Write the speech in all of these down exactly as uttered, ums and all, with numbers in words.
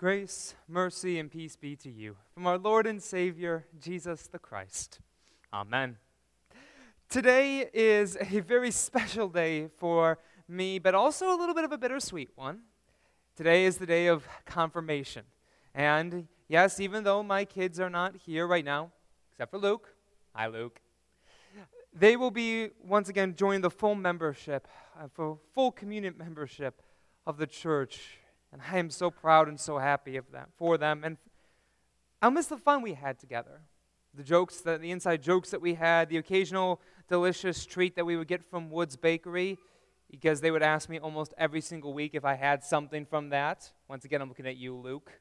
Grace, mercy, and peace be to you from our Lord and Savior, Jesus the Christ. Amen. Today is a very special day for me, but also a little bit of a bittersweet one. Today is the day of confirmation. And yes, even though my kids are not here right now, except for Luke, hi Luke, they will be once again joining the full membership, uh, for full communion membership of the church. And I am so proud and so happy of them, for them. And I'll miss the fun we had together. The jokes, the, the inside jokes that we had, the occasional delicious treat that we would get from Wood's Bakery, because they would ask me almost every single week if I had something from that. Once again, I'm looking at you, Luke.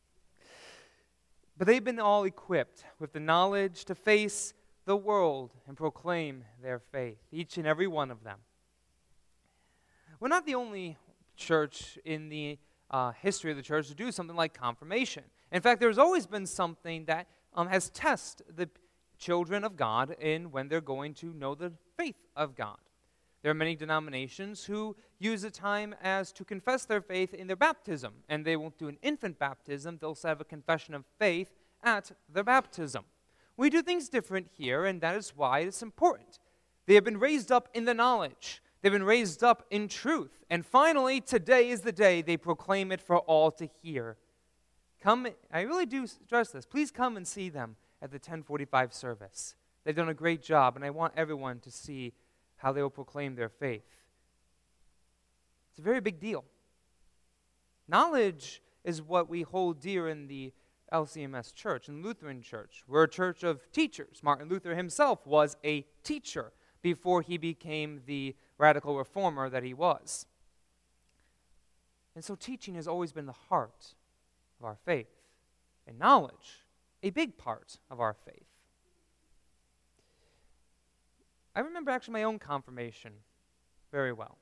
But they've been all equipped with the knowledge to face the world and proclaim their faith, each and every one of them. We're not the only church in the Uh, history of the church to do something like confirmation. In fact, there's always been something that um, has tested the children of God in when they're going to know the faith of God. There are many denominations who use the time as to confess their faith in their baptism, and they won't do an infant baptism. They'll have a confession of faith at their baptism. We do things different here, and that is why it's important. They have been raised up in the knowledge. They've been raised up in truth. And finally, today is the day they proclaim it for all to hear. Come, I really do stress this. Please come and see them at the ten forty-five service. They've done a great job, and I want everyone to see how they will proclaim their faith. It's a very big deal. Knowledge is what we hold dear in the L C M S church, in Lutheran church. We're a church of teachers. Martin Luther himself was a teacher before he became the radical reformer that he was. And so teaching has always been the heart of our faith, and knowledge, a big part of our faith. I remember actually my own confirmation very well.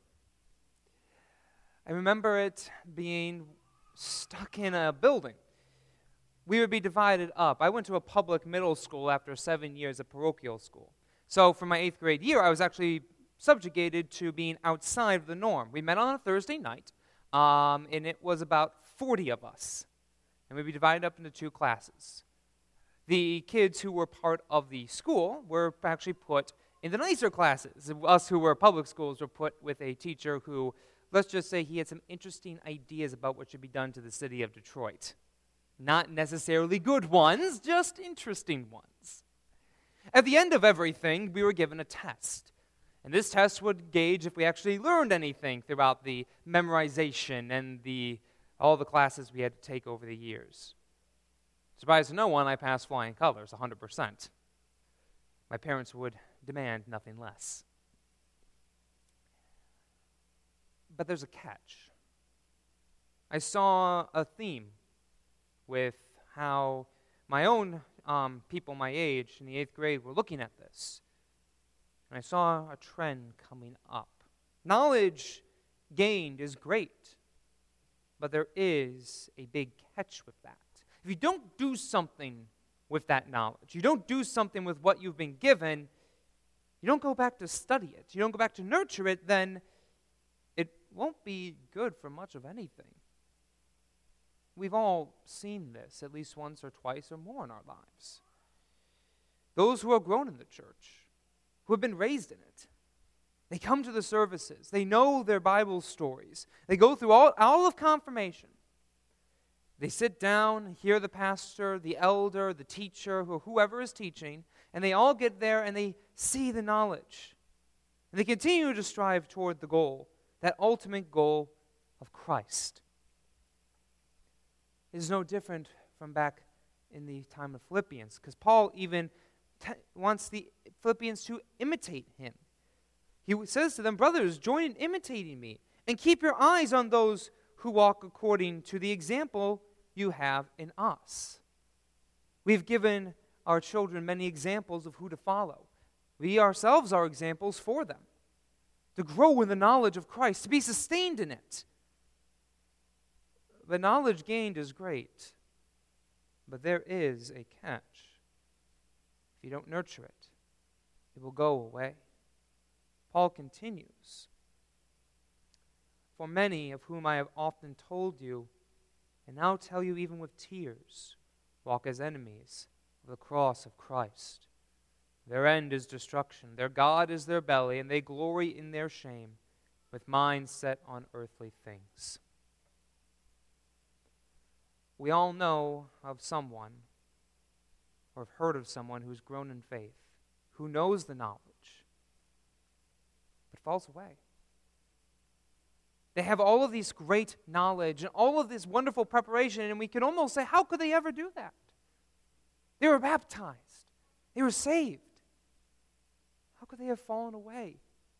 I remember it being stuck in a building. We would be divided up. I went to a public middle school after seven years of parochial school. So for my eighth grade year, I was actually subjugated to being outside of the norm. We met on a Thursday night, um, and it was about forty of us. And we'd be divided up into two classes. The kids who were part of the school were actually put in the nicer classes. Us who were public schools were put with a teacher who, let's just say, he had some interesting ideas about what should be done to the city of Detroit. Not necessarily good ones, just interesting ones. At the end of everything, we were given a test. And this test would gauge if we actually learned anything throughout the memorization and the all the classes we had to take over the years. Surprise to no one, I passed flying colors, one hundred percent. My parents would demand nothing less. But there's a catch. I saw a theme with how my own um, people my age in the eighth grade were looking at this. And I saw a trend coming up. Knowledge gained is great, but there is a big catch with that. If you don't do something with that knowledge, you don't do something with what you've been given, you don't go back to study it, you don't go back to nurture it, then it won't be good for much of anything. We've all seen this at least once or twice or more in our lives. Those who have grown in the church, who have been raised in it, they come to the services. They know their Bible stories. They go through all, all of confirmation. They sit down, hear the pastor, the elder, the teacher, or whoever is teaching, and they all get there and they see the knowledge. And they continue to strive toward the goal, that ultimate goal of Christ. It is no different from back in the time of Philippians, because Paul even t- wants the Philippians to imitate him. He says to them, brothers, join in imitating me, and keep your eyes on those who walk according to the example you have in us. We've given our children many examples of who to follow. We ourselves are examples for them, to grow in the knowledge of Christ, to be sustained in it. The knowledge gained is great, but there is a catch. If you don't nurture it, it will go away. Paul continues, for many of whom I have often told you and now tell you even with tears, walk as enemies of the cross of Christ. Their end is destruction. Their God is their belly, and they glory in their shame, with minds set on earthly things. We all know of someone, or have heard of someone who's grown in faith, who knows the knowledge, but falls away. They have all of this great knowledge and all of this wonderful preparation, and we can almost say, how could they ever do that? They were baptized. They were saved. How could they have fallen away?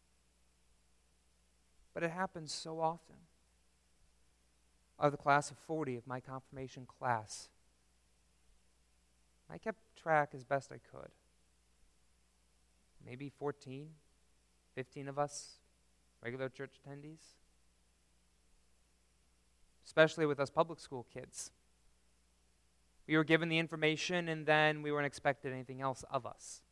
But it happens so often. Out of the class of forty of my confirmation class, I kept track as best I could. Maybe fourteen, fifteen of us, regular church attendees. Especially with us public school kids. We were given the information and then we weren't expected anything else of us.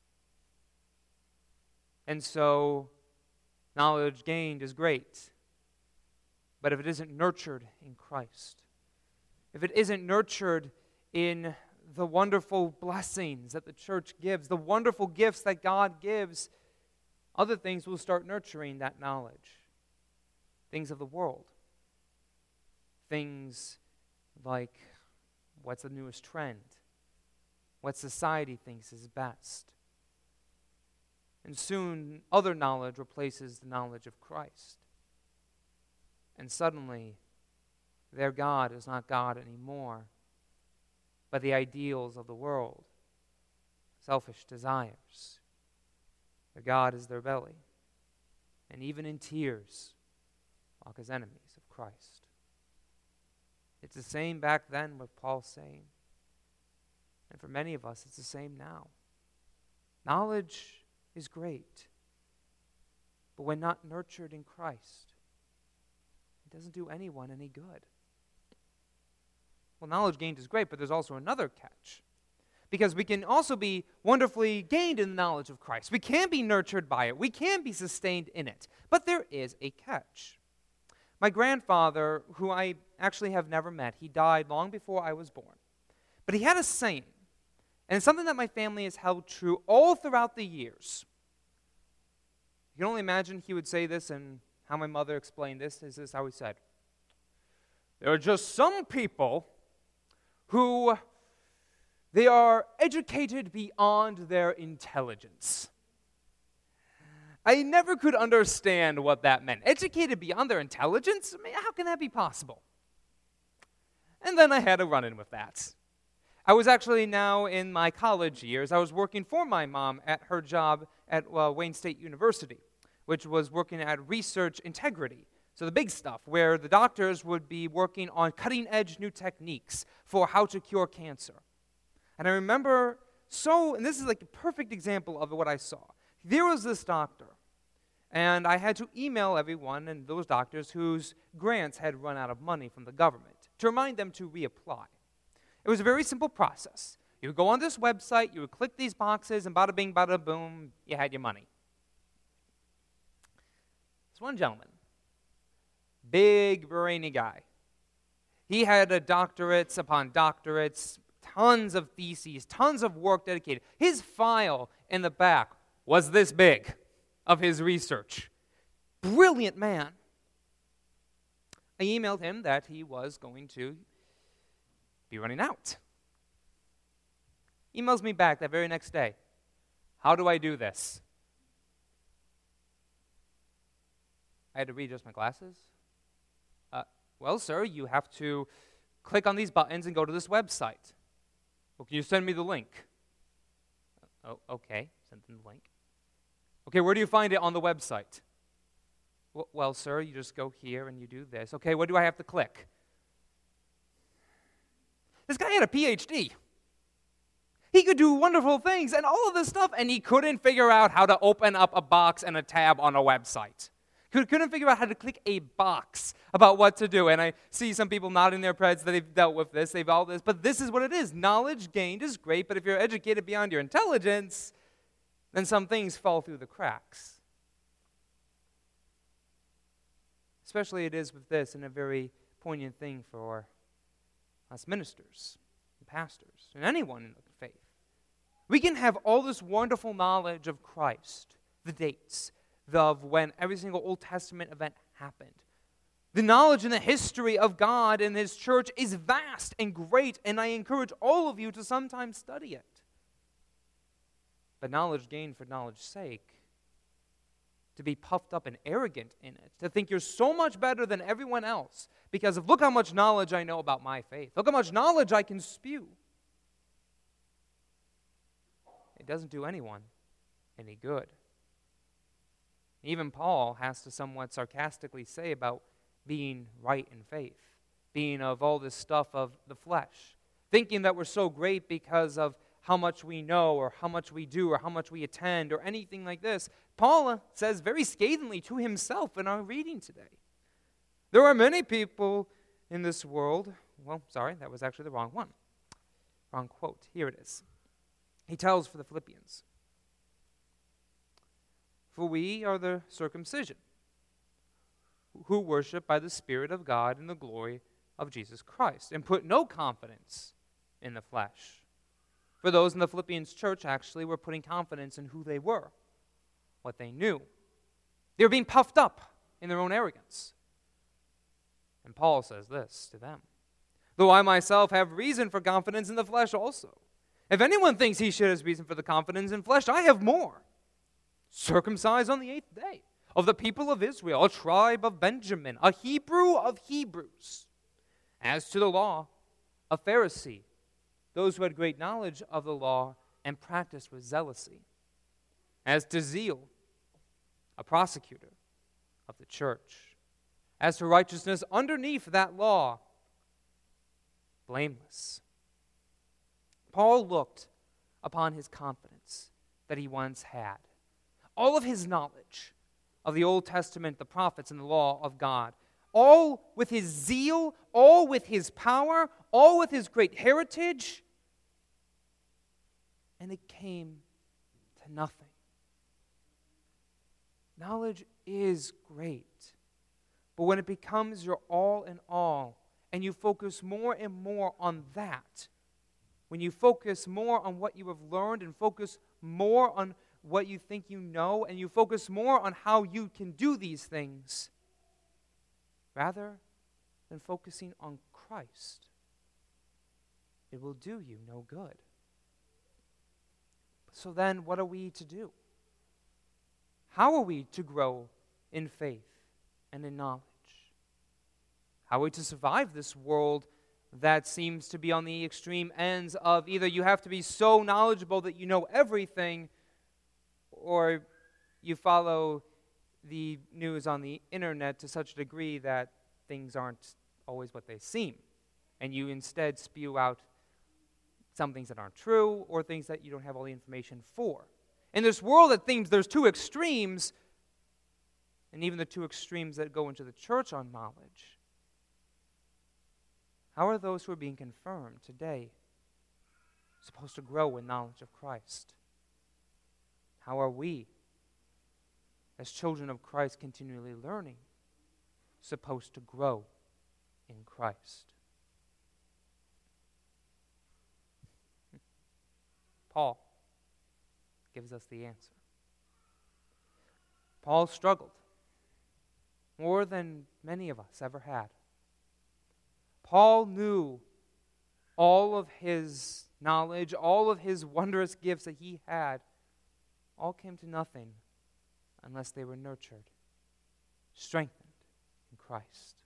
And so, knowledge gained is great. But if it isn't nurtured in Christ, if it isn't nurtured in the wonderful blessings that the church gives, the wonderful gifts that God gives, other things will start nurturing that knowledge. Things of the world. Things like what's the newest trend, what society thinks is best. And soon other knowledge replaces the knowledge of Christ. And suddenly their God is not God anymore, but the ideals of the world, selfish desires. Their God is their belly. And even in tears, walk as enemies of Christ. It's the same back then with Paul's saying. And for many of us, it's the same now. Knowledge is great. But when not nurtured in Christ, it doesn't do anyone any good. Well, knowledge gained is great, but there's also another catch. Because we can also be wonderfully gained in the knowledge of Christ. We can be nurtured by it. We can be sustained in it. But there is a catch. My grandfather, who I actually have never met, he died long before I was born. But he had a saying, and it's something that my family has held true all throughout the years. You can only imagine he would say this, and how my mother explained this is this how he said, "There are just some people who, they are educated beyond their intelligence." I never could understand what that meant. Educated beyond their intelligence? I mean, how can that be possible? And then I had a run-in with that. I was actually now in my college years. I was working for my mom at her job at well, Wayne State University, which was working at research integrity. So the big stuff, where the doctors would be working on cutting-edge new techniques for how to cure cancer. And I remember so, and this is like a perfect example of what I saw. There was this doctor, and I had to email everyone and those doctors whose grants had run out of money from the government to remind them to reapply. It was a very simple process. You would go on this website, you would click these boxes, and bada bing, bada boom, you had your money. This one gentleman, big, brainy guy. He had a doctorates upon doctorates, tons of theses, tons of work dedicated. His file in the back was this big of his research. Brilliant man. I emailed him that he was going to be running out. Emails me back that very next day. How do I do this? I had to readjust my glasses. Uh, well, sir, you have to click on these buttons and go to this website. Well, can you send me the link? Oh, okay. Send them the link. Okay, where do you find it on the website? Well, well, sir, you just go here and you do this. Okay, what do I have to click? This guy had a P H D. He could do wonderful things and all of this stuff, and he couldn't figure out how to open up a box and a tab on a website. Couldn't figure out how to click a box about what to do. And I see some people nodding their heads that they've dealt with this, they've all this. But this is what it is. Knowledge gained is great, but if you're educated beyond your intelligence, then some things fall through the cracks. Especially it is with this, and a very poignant thing for us ministers, and pastors, and anyone in the faith. We can have all this wonderful knowledge of Christ, the dates of when every single Old Testament event happened. The knowledge and the history of God and His church is vast and great, and I encourage all of you to sometimes study it. But knowledge gained for knowledge's sake, to be puffed up and arrogant in it, to think you're so much better than everyone else because of look how much knowledge I know about my faith. Look how much knowledge I can spew. It doesn't do anyone any good. Even Paul has to somewhat sarcastically say about being right in faith, being of all this stuff of the flesh, thinking that we're so great because of how much we know or how much we do or how much we attend or anything like this. Paul says very scathingly to himself in our reading today. There are many people in this world, well, sorry, that was actually the wrong one. Wrong quote. Here it is. He tells for the Philippians, "For we are the circumcision, who worship by the Spirit of God in the glory of Jesus Christ, and put no confidence in the flesh." For those in the Philippians church actually were putting confidence in who they were, what they knew. They were being puffed up in their own arrogance. And Paul says this to them, "Though I myself have reason for confidence in the flesh also. If anyone thinks he should have reason for the confidence in flesh, I have more. Circumcised on the eighth day, of the people of Israel, a tribe of Benjamin, a Hebrew of Hebrews. As to the law, a Pharisee, those who had great knowledge of the law and practiced with zealousy. As to zeal, a prosecutor of the church. As to righteousness underneath that law, blameless." Paul looked upon his confidence that he once had, all of his knowledge of the Old Testament, the prophets, and the law of God, all with his zeal, all with his power, all with his great heritage, and it came to nothing. Knowledge is great, but when it becomes your all in all, and you focus more and more on that, when you focus more on what you have learned and focus more on what you think you know, and you focus more on how you can do these things, rather than focusing on Christ, it will do you no good. So then, what are we to do? How are we to grow in faith and in knowledge? How are we to survive this world that seems to be on the extreme ends of either you have to be so knowledgeable that you know everything, or you follow the news on the internet to such a degree that things aren't always what they seem, and you instead spew out some things that aren't true or things that you don't have all the information for. In this world that seems there's two extremes, and even the two extremes that go into the church on knowledge, how are those who are being confirmed today supposed to grow in knowledge of Christ? How are we, as children of Christ continually learning, supposed to grow in Christ? Paul gives us the answer. Paul struggled more than many of us ever had. Paul knew all of his knowledge, all of his wondrous gifts that he had, all came to nothing unless they were nurtured, strengthened in Christ.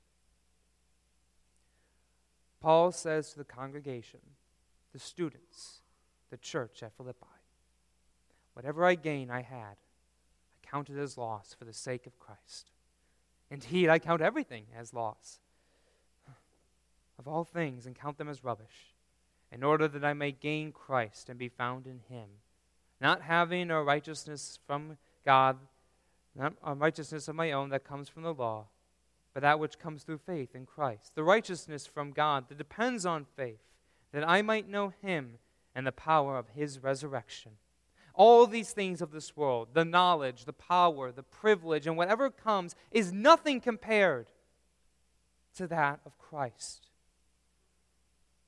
Paul says to the congregation, the students, the church at Philippi, "Whatever I gain I had, I count it as loss for the sake of Christ. Indeed, I count everything as loss of all things and count them as rubbish, in order that I may gain Christ and be found in Him, not having a righteousness from God, not a righteousness of my own that comes from the law, but that which comes through faith in Christ, the righteousness from God that depends on faith, that I might know Him and the power of His resurrection." All these things of this world, the knowledge, the power, the privilege, and whatever comes, is nothing compared to that of Christ.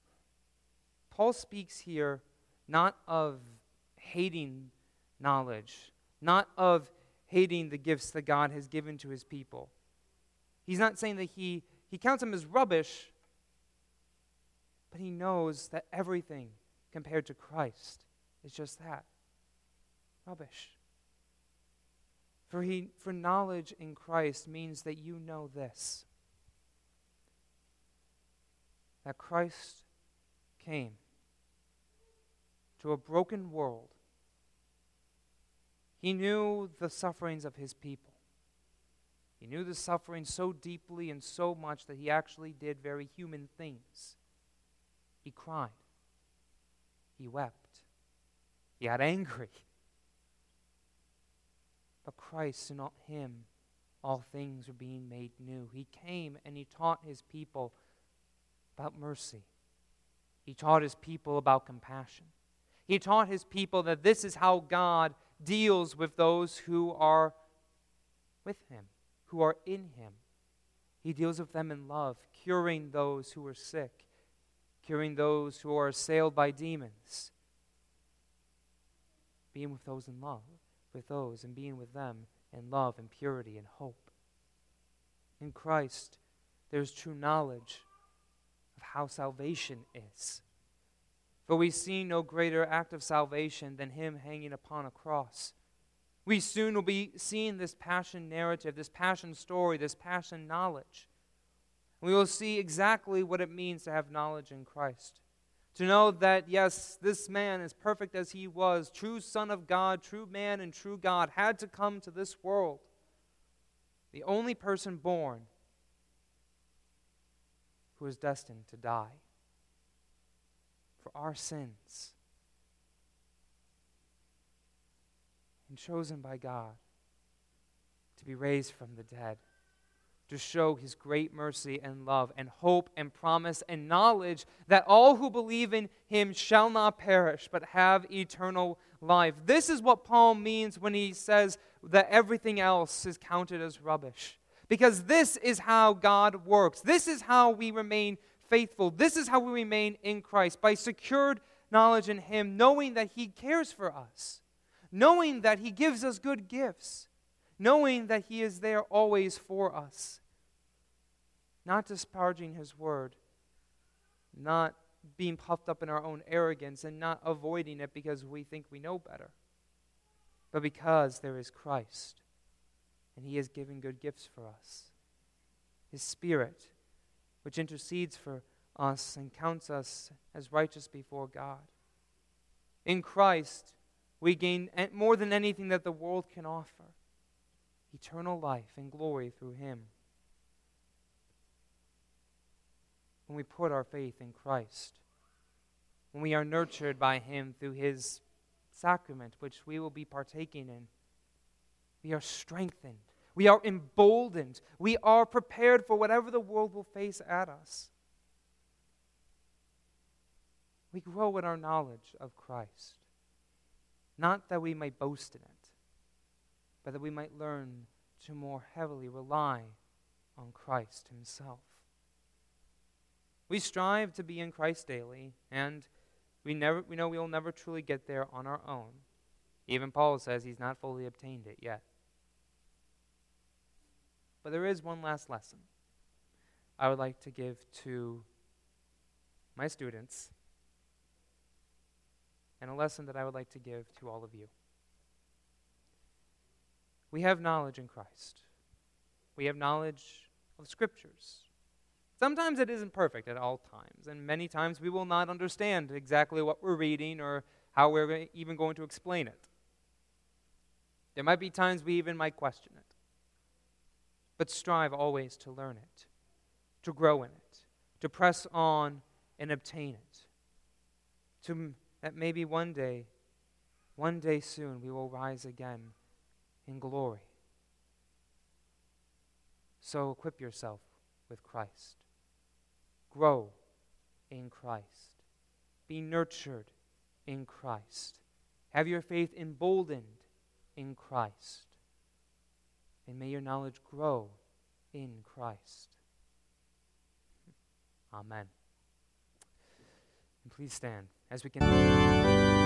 Paul speaks here not of hating knowledge, not of hating the gifts that God has given to his people. He's not saying that he, he counts them as rubbish, but he knows that everything compared to Christ is just that, rubbish. For he, for knowledge in Christ means that you know this, that Christ came to a broken world. He knew the sufferings of his people. He knew the suffering so deeply and so much that he actually did very human things. He cried. He wept. He got angry. But Christ, in all, him, all things were being made new. He came and he taught his people about mercy. He taught his people about compassion. He taught his people that this is how God deals with those who are with him, who are in him. He deals with them in love, curing those who are sick, curing those who are assailed by demons, being with those in love, with those and being with them in love and purity and hope. In Christ, there's true knowledge of how salvation is. For we see no greater act of salvation than him hanging upon a cross. We soon will be seeing this passion narrative, this passion story, this passion knowledge. We will see exactly what it means to have knowledge in Christ. To know that, yes, this man, as perfect as he was, true Son of God, true man and true God, had to come to this world. The only person born who is destined to die for our sins, and chosen by God to be raised from the dead, to show his great mercy and love and hope and promise and knowledge that all who believe in him shall not perish but have eternal life. This is what Paul means when he says that everything else is counted as rubbish. Because this is how God works. This is how we remain faithful. This is how we remain in Christ, by secured knowledge in him, knowing that he cares for us, knowing that he gives us good gifts, knowing that he is there always for us, not disparaging his word, not being puffed up in our own arrogance, and not avoiding it because we think we know better, but because there is Christ, and he has given good gifts for us. His Spirit, which intercedes for us and counts us as righteous before God. In Christ, we gain more than anything that the world can offer: eternal life and glory through him. When we put our faith in Christ, when we are nurtured by him through his sacrament, which we will be partaking in, we are strengthened. We are emboldened. We are prepared for whatever the world will face at us. We grow in our knowledge of Christ, not that we might boast in it, but that we might learn to more heavily rely on Christ himself. We strive to be in Christ daily, and we never we know we will never truly get there on our own. Even Paul says he's not fully obtained it yet. But there is one last lesson I would like to give to my students, and a lesson that I would like to give to all of you. We have knowledge in Christ. We have knowledge of Scriptures. Sometimes it isn't perfect at all times, and many times we will not understand exactly what we're reading or how we're even going to explain it. There might be times we even might question it. But strive always to learn it, to grow in it, to press on and obtain it. To that maybe one day, one day soon, we will rise again in glory. So equip yourself with Christ. Grow in Christ. Be nurtured in Christ. Have your faith emboldened in Christ. And may your knowledge grow in Christ. Amen. And please Please stand as we can.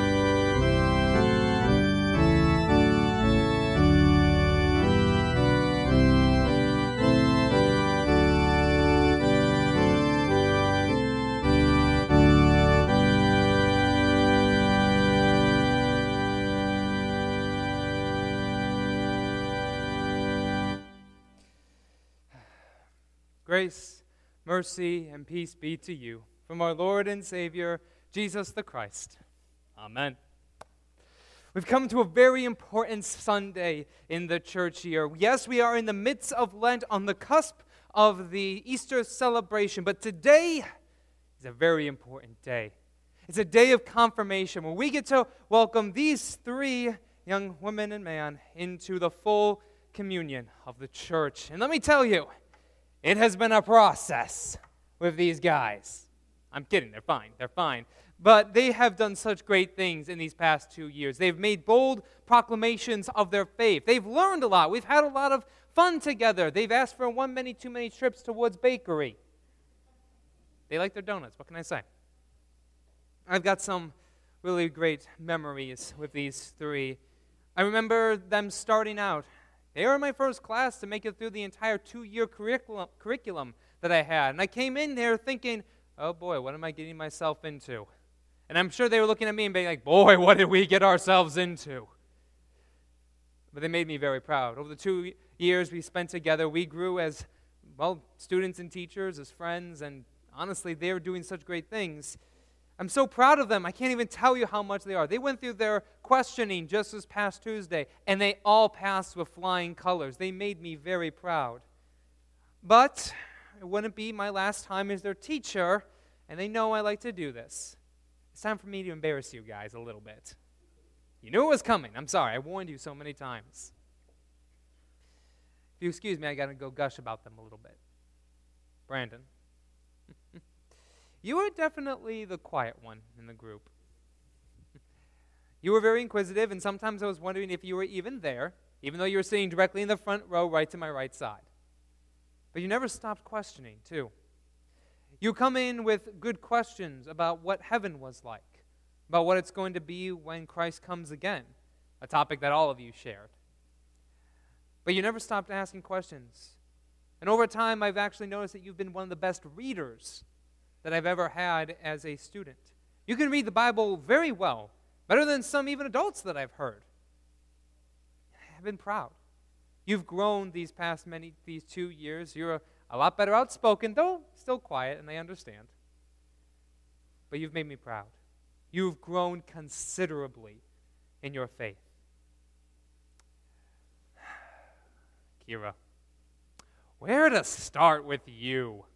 Grace, mercy, and peace be to you from our Lord and Savior, Jesus the Christ. Amen. We've come to a very important Sunday in the church year. Yes, we are in the midst of Lent, on the cusp of the Easter celebration, but today is a very important day. It's a day of confirmation where we get to welcome these three young women and man into the full communion of the church. And let me tell you, it has been a process with these guys. I'm kidding, they're fine, they're fine. But they have done such great things in these past two years. They've made bold proclamations of their faith. They've learned a lot. We've had a lot of fun together. They've asked for one many too many trips to Woods Bakery. They like their donuts, what can I say? I've got some really great memories with these three. I remember them starting out. They were in my first class to make it through the entire two-year curriculum, curriculum that I had. And I came in there thinking, oh boy, what am I getting myself into? And I'm sure they were looking at me and being like, boy, what did we get ourselves into? But they made me very proud. Over the two years we spent together, we grew as, well, students and teachers, as friends, and honestly, they were doing such great things. I'm so proud of them. I can't even tell you how much they are. They went through their questioning just this past Tuesday, and they all passed with flying colors. They made me very proud. But it wouldn't be my last time as their teacher, and they know I like to do this. It's time for me to embarrass you guys a little bit. You knew it was coming. I'm sorry. I warned you so many times. If you excuse me, I got to go gush about them a little bit. Brandon. You were definitely the quiet one in the group. You were very inquisitive, and sometimes I was wondering if you were even there, even though you were sitting directly in the front row right to my right side. But you never stopped questioning, too. You come in with good questions about what heaven was like, about what it's going to be when Christ comes again, a topic that all of you shared. But you never stopped asking questions. And over time, I've actually noticed that you've been one of the best readers that I've ever had as a student. You can read the Bible very well, better than some even adults that I've heard. I've been proud. You've grown these past many, these two years. You're a, a lot better outspoken, though still quiet, and I understand. But you've made me proud. You've grown considerably in your faith. Kira, where to start with you?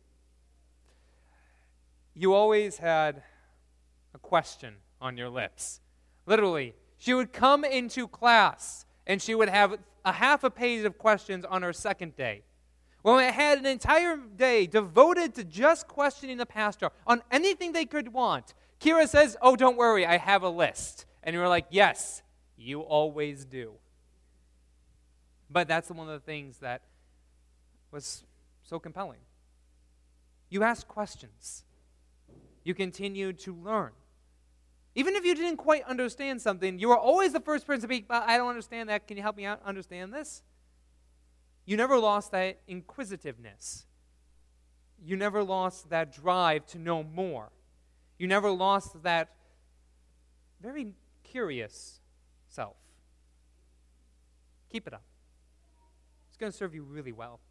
You always had a question on your lips. Literally, she would come into class and she would have a half a page of questions on her second day. When I had an entire day devoted to just questioning the pastor on anything they could want, Kira says, oh, don't worry, I have a list. And you were like, yes, you always do. But that's one of the things that was so compelling. You asked questions. You continued to learn. Even if you didn't quite understand something, you were always the first person to be, I don't understand that. Can you help me out understand this? You never lost that inquisitiveness. You never lost that drive to know more. You never lost that very curious self. Keep it up. It's going to serve you really well.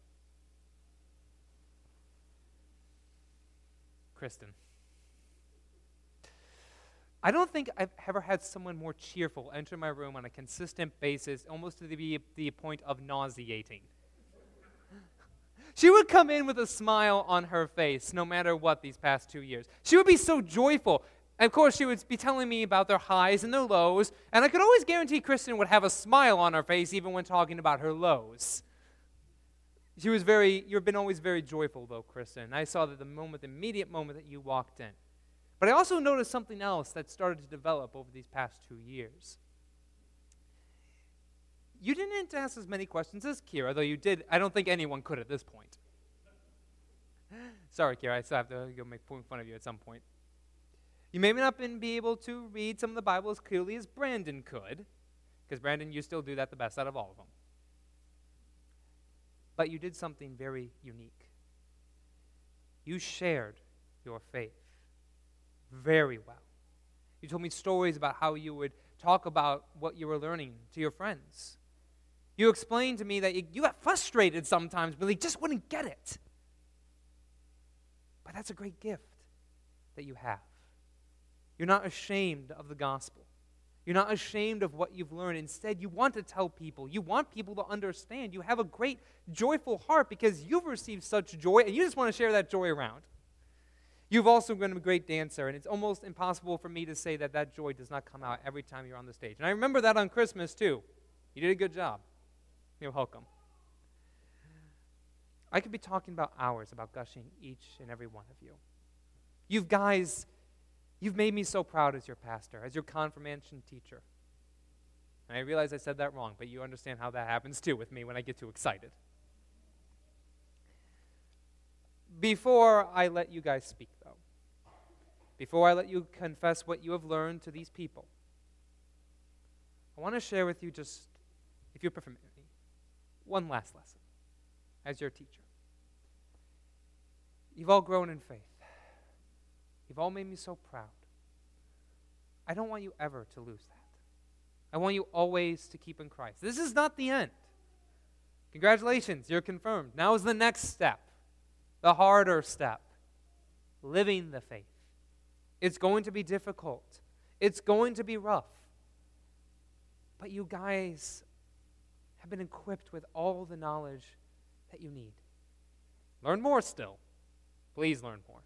Kristen. I don't think I've ever had someone more cheerful enter my room on a consistent basis, almost to the, the point of nauseating. She would come in with a smile on her face, no matter what, these past two years. She would be so joyful. And of course, she would be telling me about their highs and their lows, and I could always guarantee Kristen would have a smile on her face even when talking about her lows. She was very, you've been always very joyful, though, Kristen. I saw that the moment, the immediate moment that you walked in. But I also noticed something else that started to develop over these past two years. You didn't ask as many questions as Kira, though you did. I don't think anyone could at this point. Sorry, Kira, I still have to go make fun of you at some point. You may not been be able to read some of the Bible as clearly as Brandon could, because Brandon, you still do that the best out of all of them. But you did something very unique. You shared your faith very well. You told me stories about how you would talk about what you were learning to your friends. You explained to me that you, you got frustrated sometimes, but you just wouldn't get it. But that's a great gift that you have. You're not ashamed of the gospel. You're not ashamed of what you've learned. Instead, you want to tell people. You want people to understand. You have a great, joyful heart because you've received such joy, and you just want to share that joy around. You've also been a great dancer, and it's almost impossible for me to say that that joy does not come out every time you're on the stage. And I remember that on Christmas, too. You did a good job. You're welcome. I could be talking about hours about gushing each and every one of you. You guys, you've made me so proud as your pastor, as your confirmation teacher. And I realize I said that wrong, but you understand how that happens, too, with me when I get too excited. Before I let you guys speak, though, before I let you confess what you have learned to these people, I want to share with you just, if you permit me, one last lesson as your teacher. You've all grown in faith. You've all made me so proud. I don't want you ever to lose that. I want you always to keep in Christ. This is not the end. Congratulations, you're confirmed. Now is the next step. The harder step, living the faith. It's going to be difficult. It's going to be rough. But you guys have been equipped with all the knowledge that you need. Learn more still. Please learn more.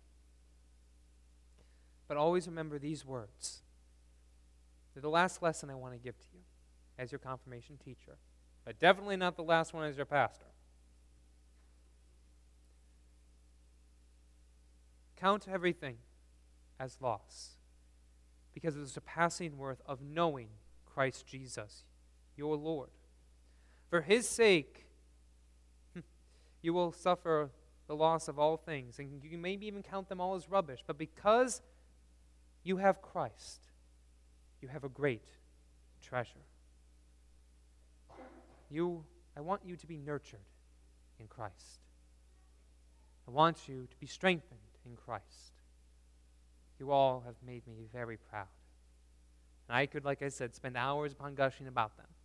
But always remember these words. They're the last lesson I want to give to you as your confirmation teacher, but definitely not the last one as your pastor. Count everything as loss because of the surpassing worth of knowing Christ Jesus, your Lord. For his sake, you will suffer the loss of all things, and you can maybe even count them all as rubbish. But because you have Christ, you have a great treasure. You, I want you to be nurtured in Christ. I want you to be strengthened in Christ. You all have made me very proud. And I could, like I said, spend hours upon gushing about them.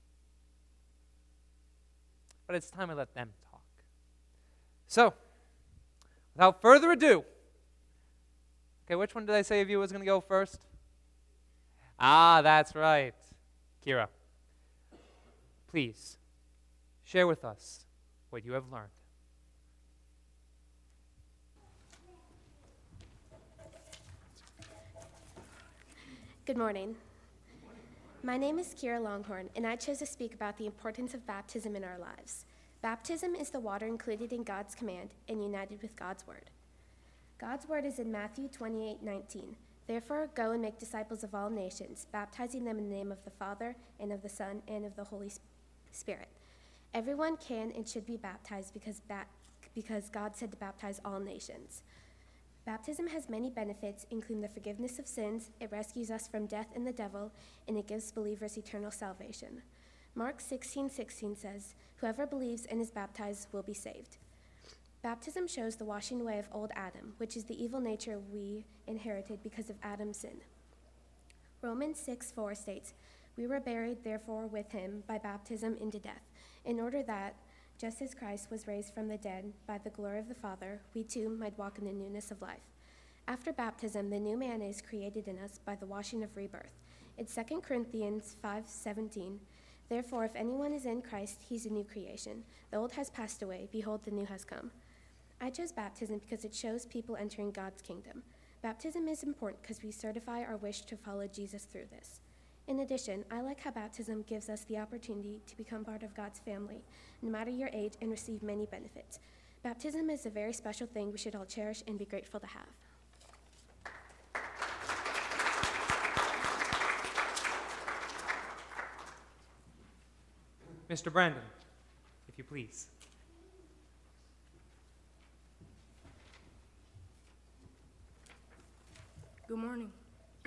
But it's time I let them talk. So, without further ado, okay, which one did I say of you was going to go first? Ah, that's right. Kira, please share with us what you have learned. Good morning. My name is Kira Longhorn, and I chose to speak about the importance of baptism in our lives. Baptism is the water included in God's command and united with God's word. God's word is in Matthew twenty-eight nineteen. Therefore, go and make disciples of all nations, baptizing them in the name of the Father, and of the Son, and of the Holy Spirit. Everyone can and should be baptized because, ba- because God said to baptize all nations. Baptism has many benefits, including the forgiveness of sins, it rescues us from death and the devil, and it gives believers eternal salvation. Mark sixteen sixteen says, "Whoever believes and is baptized will be saved." Baptism shows the washing away of old Adam, which is the evil nature we inherited because of Adam's sin. Romans six four states, "We were buried, therefore, with him by baptism into death, in order that, just as Christ was raised from the dead by the glory of the Father, we too might walk in the newness of life." After baptism, the new man is created in us by the washing of rebirth. It's Second Corinthians five seventeen. "Therefore, if anyone is in Christ, he's a new creation. The old has passed away. Behold, the new has come." I chose baptism because it shows people entering God's kingdom. Baptism is important because we certify our wish to follow Jesus through this. In addition, I like how baptism gives us the opportunity to become part of God's family, no matter your age, and receive many benefits. Baptism is a very special thing we should all cherish and be grateful to have. Mister Brandon, if you please. Good morning.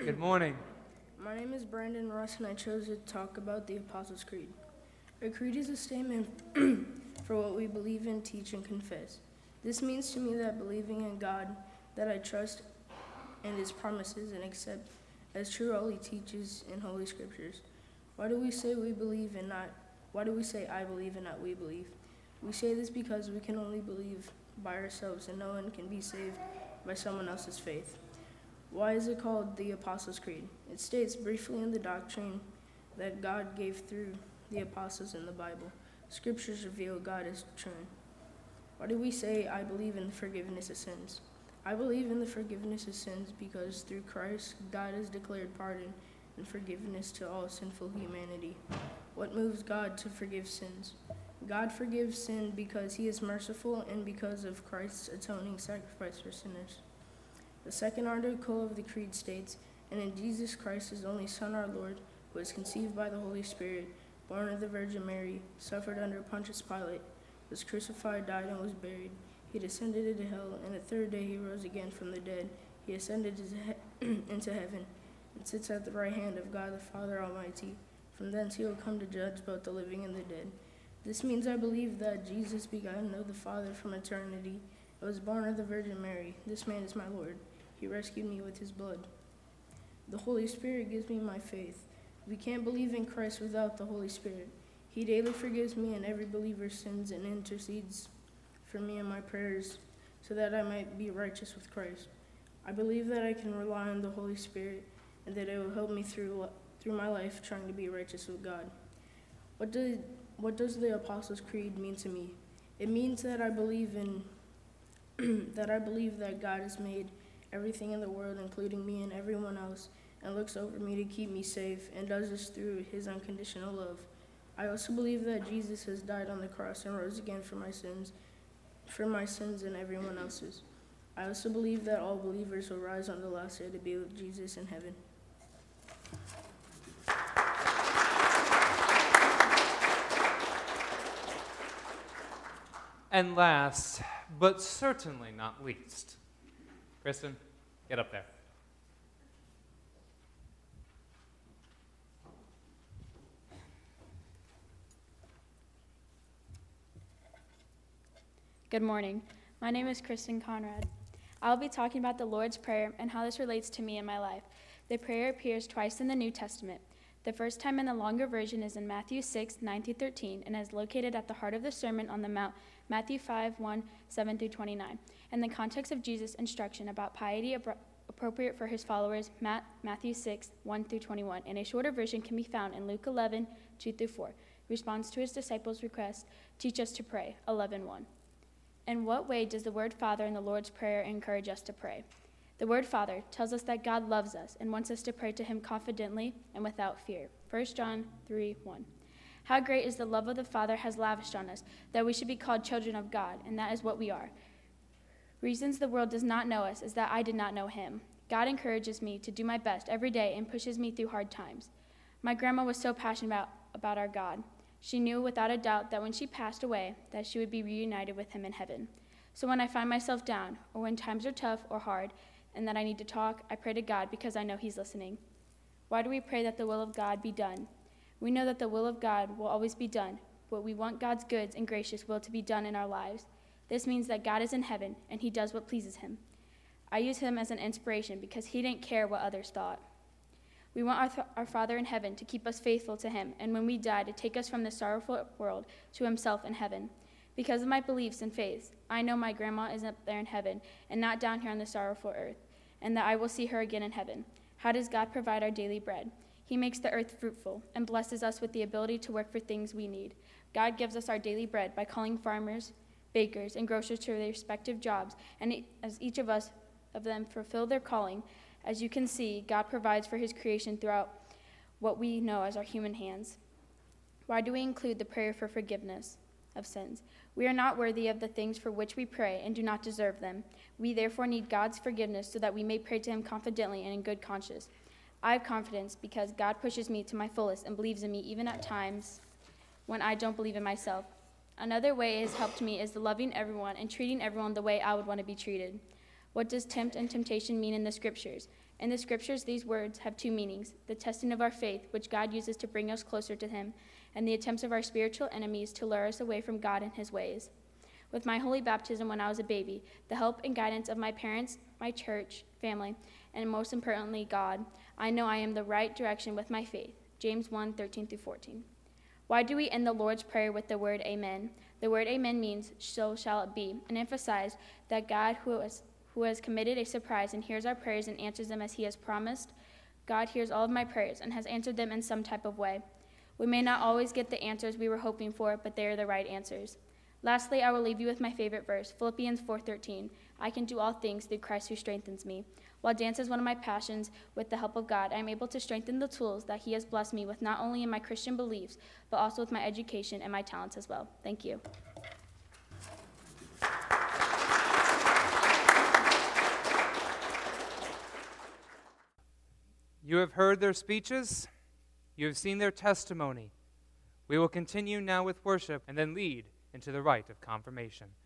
Good morning. My name is Brandon Russ, and I chose to talk about the Apostles' Creed. A creed is a statement for what we believe in, teach, and confess. This means to me that believing in God, that I trust in His promises and accept as true all He teaches in Holy Scriptures. Why do we say we believe and not? Why do we say I believe and not we believe? We say this because we can only believe by ourselves, and no one can be saved by someone else's faith. Why is it called the Apostles' Creed? It states briefly in the doctrine that God gave through the apostles in the Bible. Scriptures reveal God is true. Why do we say, I believe in the forgiveness of sins? I believe in the forgiveness of sins because through Christ, God has declared pardon and forgiveness to all sinful humanity. What moves God to forgive sins? God forgives sin because He is merciful and because of Christ's atoning sacrifice for sinners. The second article of the Creed states, and in Jesus Christ, His only Son, our Lord, who was conceived by the Holy Spirit, born of the Virgin Mary, suffered under Pontius Pilate, was crucified, died, and was buried. He descended into hell, and the third day He rose again from the dead. He ascended into heaven and sits at the right hand of God the Father Almighty. From thence He will come to judge both the living and the dead. This means I believe that Jesus, begotten of the Father from eternity, was born of the Virgin Mary. This man is my Lord. He rescued me with His blood. The Holy Spirit gives me my faith. We can't believe in Christ without the Holy Spirit. He daily forgives me and every believer's sins and intercedes for me in my prayers so that I might be righteous with Christ. I believe that I can rely on the Holy Spirit and that it will help me through through my life trying to be righteous with God. What does what does the Apostles' Creed mean to me? It means that I believe in that I believe that God has made everything in the world, including me and everyone else, and looks over me to keep me safe, and does this through His unconditional love. I also believe that Jesus has died on the cross and rose again for my sins, for my sins and everyone else's. I also believe that all believers will rise on the last day to be with Jesus in heaven. And last, but certainly not least, Kristen, get up there. Good morning. My name is Kristen Conrad. I'll be talking about the Lord's Prayer and how this relates to me in my life. The prayer appears twice in the New Testament. The first time in the longer version is in Matthew six, nine through thirteen, and is located at the heart of the Sermon on the Mount, Matthew five, one, seven through twenty-nine. In the context of Jesus' instruction about piety abro- appropriate for His followers, Matt, Matthew six, one through twenty-one, and a shorter version can be found in Luke eleven, two through four. Responds to His disciples' request, teach us to pray, eleven one. In what way does the word Father in the Lord's Prayer encourage us to pray? The word Father tells us that God loves us and wants us to pray to Him confidently and without fear. First John three, one. How great is the love of the Father has lavished on us, that we should be called children of God, and that is what we are. Reasons the world does not know us is that I did not know Him. God encourages me to do my best every day and pushes me through hard times. My grandma was so passionate about, about our God. She knew without a doubt that when she passed away, that she would be reunited with Him in heaven. So when I find myself down, or when times are tough or hard, and that I need to talk, I pray to God because I know He's listening. Why do we pray that the will of God be done? We know that the will of God will always be done, but we want God's goods and gracious will to be done in our lives. This means that God is in heaven, and He does what pleases Him. I use Him as an inspiration because He didn't care what others thought. We want our, th- our Father in heaven to keep us faithful to Him, and when we die, to take us from this sorrowful world to Himself in heaven. Because of my beliefs and faith, I know my grandma is up there in heaven and not down here on the sorrowful earth, and that I will see her again in heaven. How does God provide our daily bread? He makes the earth fruitful and blesses us with the ability to work for things we need. God gives us our daily bread by calling farmers, bakers, and grocers to their respective jobs, and as each of us of them fulfill their calling, as you can see, God provides for His creation throughout what we know as our human hands. Why do we include the prayer for forgiveness of sins? We are not worthy of the things for which we pray and do not deserve them. We therefore need God's forgiveness so that we may pray to Him confidently and in good conscience. I have confidence because God pushes me to my fullest and believes in me even at times when I don't believe in myself. Another way it has helped me is the loving everyone and treating everyone the way I would want to be treated. What does tempt and temptation mean in the scriptures? In the scriptures, these words have two meanings: the testing of our faith, which God uses to bring us closer to him, and the attempts of our spiritual enemies to lure us away from God and his ways. With my holy baptism when I was a baby, the help and guidance of my parents, my church, family, and most importantly, God, I know I am the right direction with my faith. James one, thirteen through fourteen. Why do we end the Lord's Prayer with the word amen? The word amen means so shall it be, and emphasize that God who has, who has committed a surprise and hears our prayers and answers them as he has promised. God hears all of my prayers and has answered them in some type of way. We may not always get the answers we were hoping for, but they are the right answers. Lastly, I will leave you with my favorite verse, Philippians four thirteen. I can do all things through Christ who strengthens me. While dance is one of my passions, with the help of God, I am able to strengthen the tools that he has blessed me with, not only in my Christian beliefs, but also with my education and my talents as well. Thank you. You have heard their speeches. You have seen their testimony. We will continue now with worship and then lead into the rite of confirmation.